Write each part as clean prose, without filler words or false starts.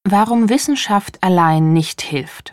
Warum Wissenschaft allein nicht hilft.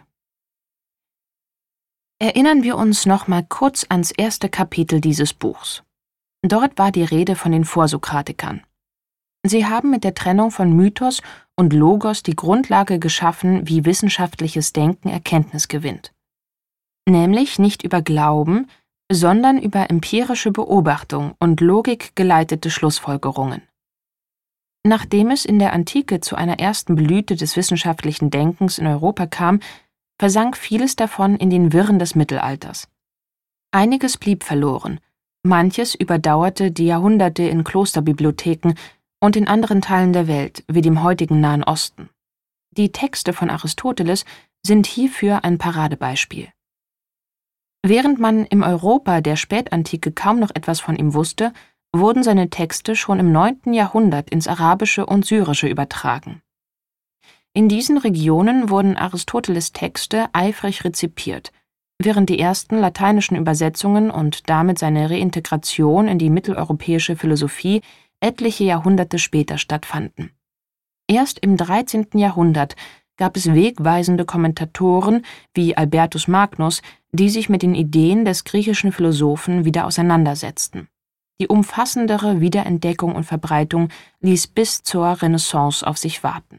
Erinnern wir uns noch mal kurz ans erste Kapitel dieses Buchs. Dort war die Rede von den Vorsokratikern. Sie haben mit der Trennung von Mythos und Logos die Grundlage geschaffen, wie wissenschaftliches Denken Erkenntnis gewinnt. Nämlich nicht über Glauben, sondern über empirische Beobachtung und logikgeleitete Schlussfolgerungen. Nachdem es in der Antike zu einer ersten Blüte des wissenschaftlichen Denkens in Europa kam, versank vieles davon in den Wirren des Mittelalters. Einiges blieb verloren, manches überdauerte die Jahrhunderte in Klosterbibliotheken und in anderen Teilen der Welt, wie dem heutigen Nahen Osten. Die Texte von Aristoteles sind hierfür ein Paradebeispiel. Während man im Europa der Spätantike kaum noch etwas von ihm wusste, wurden seine Texte schon im 9. Jahrhundert ins Arabische und Syrische übertragen. In diesen Regionen wurden Aristoteles' Texte eifrig rezipiert, während die ersten lateinischen Übersetzungen und damit seine Reintegration in die mitteleuropäische Philosophie etliche Jahrhunderte später stattfanden. Erst im 13. Jahrhundert gab es wegweisende Kommentatoren wie Albertus Magnus, die sich mit den Ideen des griechischen Philosophen wieder auseinandersetzten. Die umfassendere Wiederentdeckung und Verbreitung ließ bis zur Renaissance auf sich warten.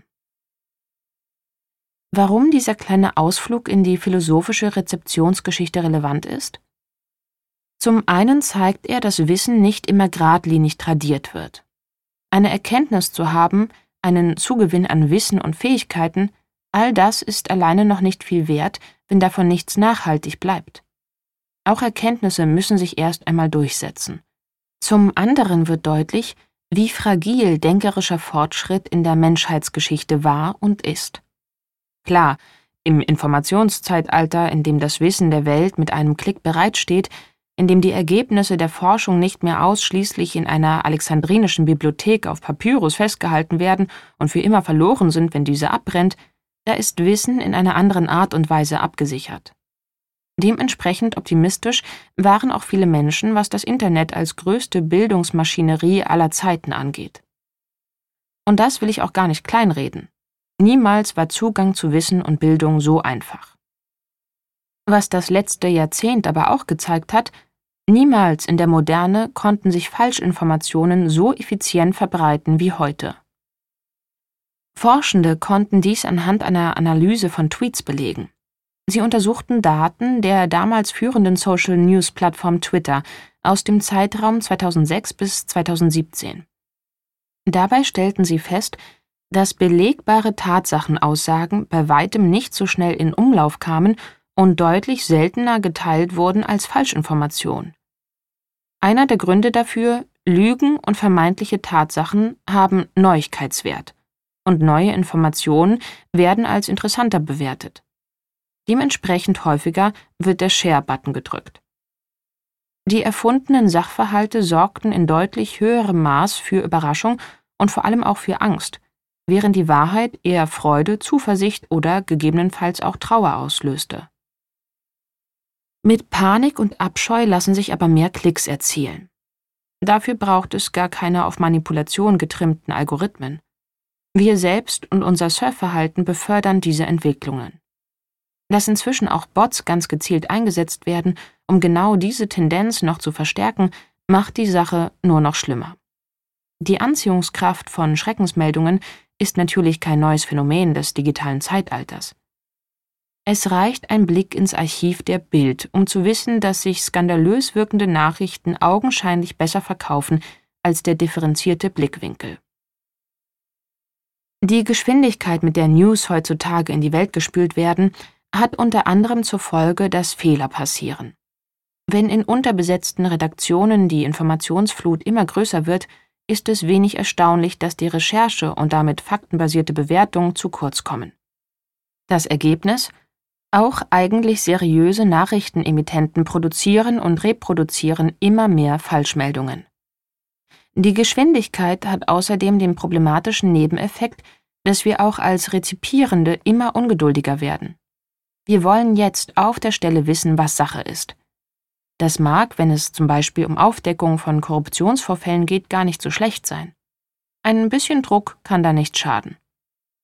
Warum dieser kleine Ausflug in die philosophische Rezeptionsgeschichte relevant ist? Zum einen zeigt er, dass Wissen nicht immer geradlinig tradiert wird. Eine Erkenntnis zu haben, einen Zugewinn an Wissen und Fähigkeiten, all das ist alleine noch nicht viel wert, wenn davon nichts nachhaltig bleibt. Auch Erkenntnisse müssen sich erst einmal durchsetzen. Zum anderen wird deutlich, wie fragil denkerischer Fortschritt in der Menschheitsgeschichte war und ist. Klar, im Informationszeitalter, in dem das Wissen der Welt mit einem Klick bereitsteht, in dem die Ergebnisse der Forschung nicht mehr ausschließlich in einer alexandrinischen Bibliothek auf Papyrus festgehalten werden und für immer verloren sind, wenn diese abbrennt, da ist Wissen in einer anderen Art und Weise abgesichert. Dementsprechend optimistisch waren auch viele Menschen, was das Internet als größte Bildungsmaschinerie aller Zeiten angeht. Und das will ich auch gar nicht kleinreden. Niemals war Zugang zu Wissen und Bildung so einfach. Was das letzte Jahrzehnt aber auch gezeigt hat, niemals in der Moderne konnten sich Falschinformationen so effizient verbreiten wie heute. Forschende konnten dies anhand einer Analyse von Tweets belegen. Sie untersuchten Daten der damals führenden Social-News-Plattform Twitter aus dem Zeitraum 2006 bis 2017. Dabei stellten sie fest, dass belegbare Tatsachenaussagen bei weitem nicht so schnell in Umlauf kamen und deutlich seltener geteilt wurden als Falschinformationen. Einer der Gründe dafür: Lügen und vermeintliche Tatsachen haben Neuigkeitswert und neue Informationen werden als interessanter bewertet. Dementsprechend häufiger wird der Share-Button gedrückt. Die erfundenen Sachverhalte sorgten in deutlich höherem Maß für Überraschung und vor allem auch für Angst, während die Wahrheit eher Freude, Zuversicht oder gegebenenfalls auch Trauer auslöste. Mit Panik und Abscheu lassen sich aber mehr Klicks erzielen. Dafür braucht es gar keine auf Manipulation getrimmten Algorithmen. Wir selbst und unser Surfverhalten befördern diese Entwicklungen. Dass inzwischen auch Bots ganz gezielt eingesetzt werden, um genau diese Tendenz noch zu verstärken, macht die Sache nur noch schlimmer. Die Anziehungskraft von Schreckensmeldungen ist natürlich kein neues Phänomen des digitalen Zeitalters. Es reicht ein Blick ins Archiv der Bild, um zu wissen, dass sich skandalös wirkende Nachrichten augenscheinlich besser verkaufen als der differenzierte Blickwinkel. Die Geschwindigkeit, mit der News heutzutage in die Welt gespült werden, hat unter anderem zur Folge, dass Fehler passieren. Wenn in unterbesetzten Redaktionen die Informationsflut immer größer wird, ist es wenig erstaunlich, dass die Recherche und damit faktenbasierte Bewertung zu kurz kommen. Das Ergebnis? Auch eigentlich seriöse Nachrichtenemittenten produzieren und reproduzieren immer mehr Falschmeldungen. Die Geschwindigkeit hat außerdem den problematischen Nebeneffekt, dass wir auch als Rezipierende immer ungeduldiger werden. Wir wollen jetzt auf der Stelle wissen, was Sache ist. Das mag, wenn es zum Beispiel um Aufdeckung von Korruptionsvorfällen geht, gar nicht so schlecht sein. Ein bisschen Druck kann da nicht schaden.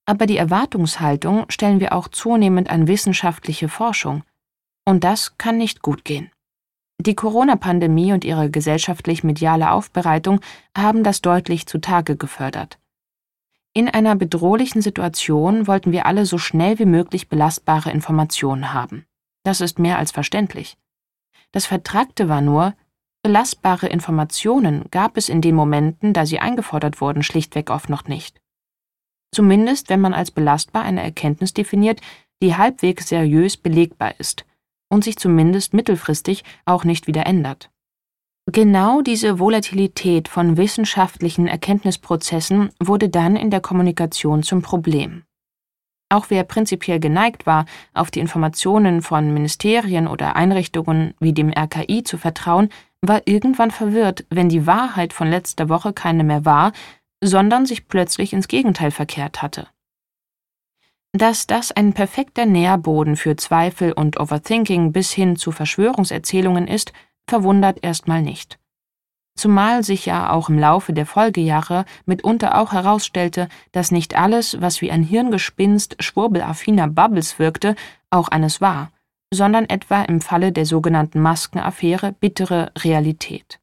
Aber die Erwartungshaltung stellen wir auch zunehmend an wissenschaftliche Forschung. Und das kann nicht gut gehen. Die Corona-Pandemie und ihre gesellschaftlich-mediale Aufbereitung haben das deutlich zutage gefördert. In einer bedrohlichen Situation wollten wir alle so schnell wie möglich belastbare Informationen haben. Das ist mehr als verständlich. Das Vertrackte war nur, belastbare Informationen gab es in den Momenten, da sie eingefordert wurden, schlichtweg oft noch nicht. Zumindest, wenn man als belastbar eine Erkenntnis definiert, die halbwegs seriös belegbar ist und sich zumindest mittelfristig auch nicht wieder ändert. Genau diese Volatilität von wissenschaftlichen Erkenntnisprozessen wurde dann in der Kommunikation zum Problem. Auch wer prinzipiell geneigt war, auf die Informationen von Ministerien oder Einrichtungen wie dem RKI zu vertrauen, war irgendwann verwirrt, wenn die Wahrheit von letzter Woche keine mehr war, sondern sich plötzlich ins Gegenteil verkehrt hatte. Dass das ein perfekter Nährboden für Zweifel und Overthinking bis hin zu Verschwörungserzählungen ist, verwundert erstmal nicht. Zumal sich ja auch im Laufe der Folgejahre mitunter auch herausstellte, dass nicht alles, was wie ein Hirngespinst schwurbelaffiner Bubbles wirkte, auch eines war, sondern etwa im Falle der sogenannten Maskenaffäre bittere Realität.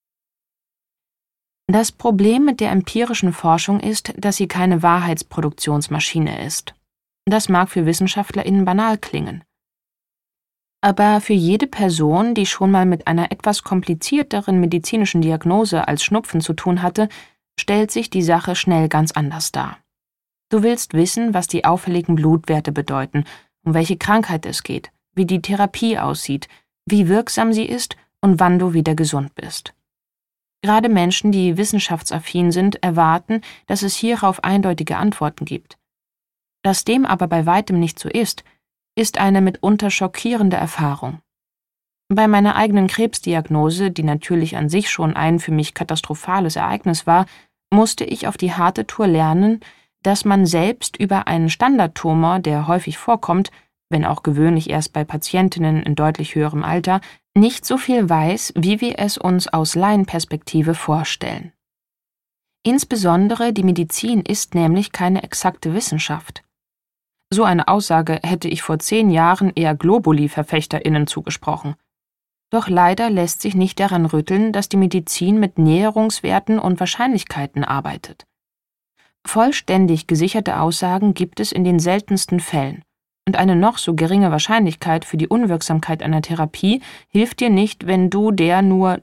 Das Problem mit der empirischen Forschung ist, dass sie keine Wahrheitsproduktionsmaschine ist. Das mag für WissenschaftlerInnen banal klingen. Aber für jede Person, die schon mal mit einer etwas komplizierteren medizinischen Diagnose als Schnupfen zu tun hatte, stellt sich die Sache schnell ganz anders dar. Du willst wissen, was die auffälligen Blutwerte bedeuten, um welche Krankheit es geht, wie die Therapie aussieht, wie wirksam sie ist und wann du wieder gesund bist. Gerade Menschen, die wissenschaftsaffin sind, erwarten, dass es hierauf eindeutige Antworten gibt. Dass dem aber bei weitem nicht so ist eine mitunter schockierende Erfahrung. Bei meiner eigenen Krebsdiagnose, die natürlich an sich schon ein für mich katastrophales Ereignis war, musste ich auf die harte Tour lernen, dass man selbst über einen Standardtumor, der häufig vorkommt, wenn auch gewöhnlich erst bei Patientinnen in deutlich höherem Alter, nicht so viel weiß, wie wir es uns aus Laienperspektive vorstellen. Insbesondere die Medizin ist nämlich keine exakte Wissenschaft. So eine Aussage hätte ich vor 10 Jahren eher Globuli-VerfechterInnen zugesprochen. Doch leider lässt sich nicht daran rütteln, dass die Medizin mit Näherungswerten und Wahrscheinlichkeiten arbeitet. Vollständig gesicherte Aussagen gibt es in den seltensten Fällen, und eine noch so geringe Wahrscheinlichkeit für die Unwirksamkeit einer Therapie hilft dir nicht, wenn du der nur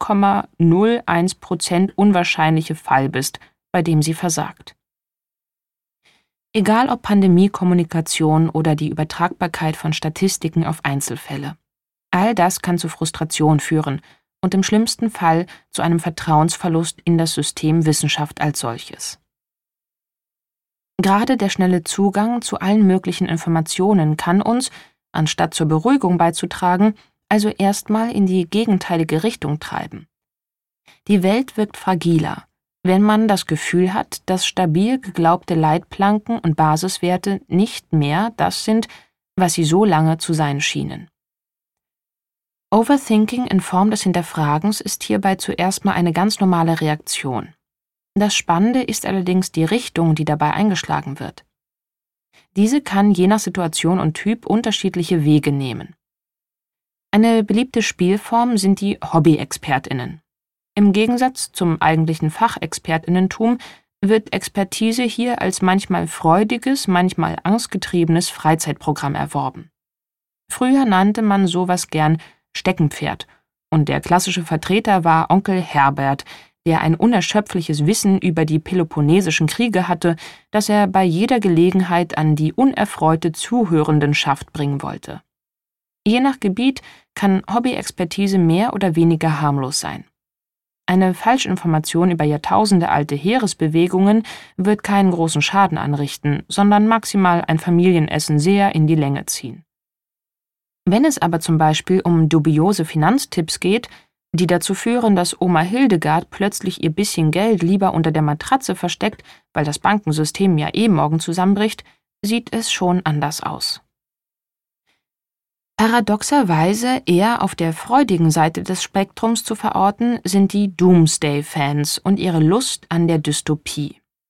0,01% unwahrscheinliche Fall bist, bei dem sie versagt. Egal ob Pandemie-Kommunikation oder die Übertragbarkeit von Statistiken auf Einzelfälle. All das kann zu Frustration führen und im schlimmsten Fall zu einem Vertrauensverlust in das System Wissenschaft als solches. Gerade der schnelle Zugang zu allen möglichen Informationen kann uns, anstatt zur Beruhigung beizutragen, also erstmal in die gegenteilige Richtung treiben. Die Welt wirkt fragiler, wenn man das Gefühl hat, dass stabil geglaubte Leitplanken und Basiswerte nicht mehr das sind, was sie so lange zu sein schienen. Overthinking in Form des Hinterfragens ist hierbei zuerst mal eine ganz normale Reaktion. Das Spannende ist allerdings die Richtung, die dabei eingeschlagen wird. Diese kann je nach Situation und Typ unterschiedliche Wege nehmen. Eine beliebte Spielform sind die Hobby-ExpertInnen. Im Gegensatz zum eigentlichen FachexpertInnentum wird Expertise hier als manchmal freudiges, manchmal angstgetriebenes Freizeitprogramm erworben. Früher nannte man sowas gern Steckenpferd, und der klassische Vertreter war Onkel Herbert, der ein unerschöpfliches Wissen über die Peloponnesischen Kriege hatte, das er bei jeder Gelegenheit an die unerfreute Zuhörendenschaft bringen wollte. Je nach Gebiet kann Hobby-Expertise mehr oder weniger harmlos sein. Eine Falschinformation über jahrtausendealte Heeresbewegungen wird keinen großen Schaden anrichten, sondern maximal ein Familienessen sehr in die Länge ziehen. Wenn es aber zum Beispiel um dubiose Finanztipps geht, die dazu führen, dass Oma Hildegard plötzlich ihr bisschen Geld lieber unter der Matratze versteckt, weil das Bankensystem ja morgen zusammenbricht, sieht es schon anders aus. Paradoxerweise eher auf der freudigen Seite des Spektrums zu verorten sind die Doomsday-Fans und ihre Lust an der Dystopie.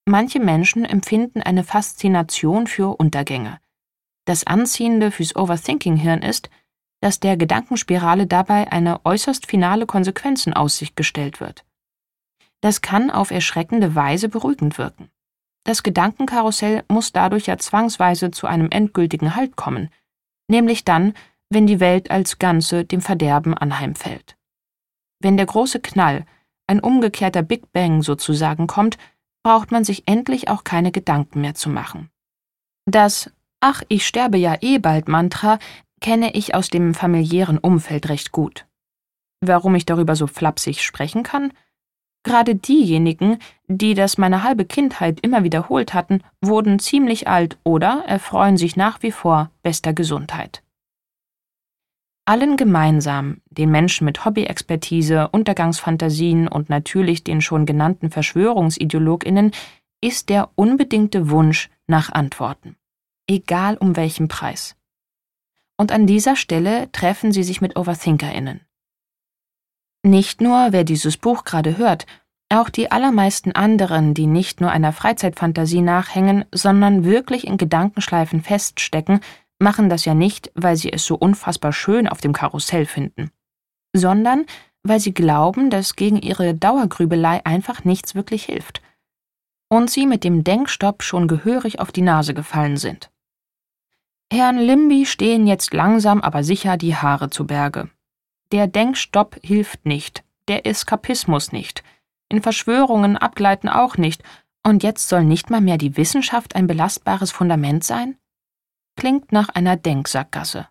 Manche Menschen empfinden eine Faszination für Untergänge. Das Anziehende fürs Overthinking-Hirn ist, dass der Gedankenspirale dabei eine äußerst finale Konsequenz in Aussicht gestellt wird. Das kann auf erschreckende Weise beruhigend wirken. Das Gedankenkarussell muss dadurch ja zwangsweise zu einem endgültigen Halt kommen, nämlich dann, wenn die Welt als Ganze dem Verderben anheimfällt. Wenn der große Knall, ein umgekehrter Big Bang sozusagen, kommt, braucht man sich endlich auch keine Gedanken mehr zu machen. Das »Ach, ich sterbe ja eh bald« Mantra kenne ich aus dem familiären Umfeld recht gut. Warum ich darüber so flapsig sprechen kann? Gerade diejenigen, die das meine halbe Kindheit immer wiederholt hatten, wurden ziemlich alt oder erfreuen sich nach wie vor bester Gesundheit. Allen gemeinsam, den Menschen mit Hobbyexpertise, Untergangsfantasien und natürlich den schon genannten VerschwörungsideologInnen, ist der unbedingte Wunsch nach Antworten. Egal um welchen Preis. Und an dieser Stelle treffen sie sich mit OverthinkerInnen. Nicht nur, wer dieses Buch gerade hört, auch die allermeisten anderen, die nicht nur einer Freizeitfantasie nachhängen, sondern wirklich in Gedankenschleifen feststecken, machen das ja nicht, weil sie es so unfassbar schön auf dem Karussell finden, sondern weil sie glauben, dass gegen ihre Dauergrübelei einfach nichts wirklich hilft und sie mit dem Denkstopp schon gehörig auf die Nase gefallen sind. Herrn Limby stehen jetzt langsam aber sicher die Haare zu Berge. Der Denkstopp hilft nicht, der Eskapismus nicht, in Verschwörungen abgleiten auch nicht, und jetzt soll nicht mal mehr die Wissenschaft ein belastbares Fundament sein? Klingt nach einer Denksackgasse.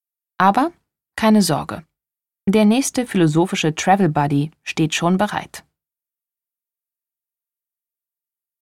Aber keine Sorge. Der nächste philosophische Travel Buddy steht schon bereit.